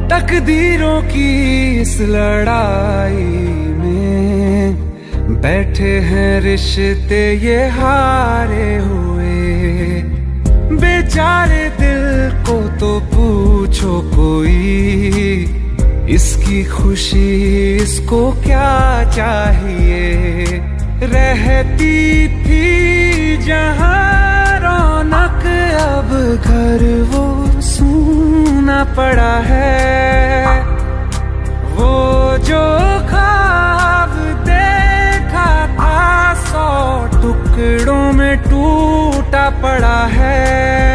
तकदीरों की इस लड़ाई में बैठे हैं रिश्ते ये हारे हुए। बेचारे दिल को तो पूछो कोई, इसकी खुशी इसको क्या चाहिए। रहती थी जहां रौनक, अब घर वो सूना पड़ा है। वो जो ख्वाब देखा था 100 टुकड़ों में टूटा पड़ा है।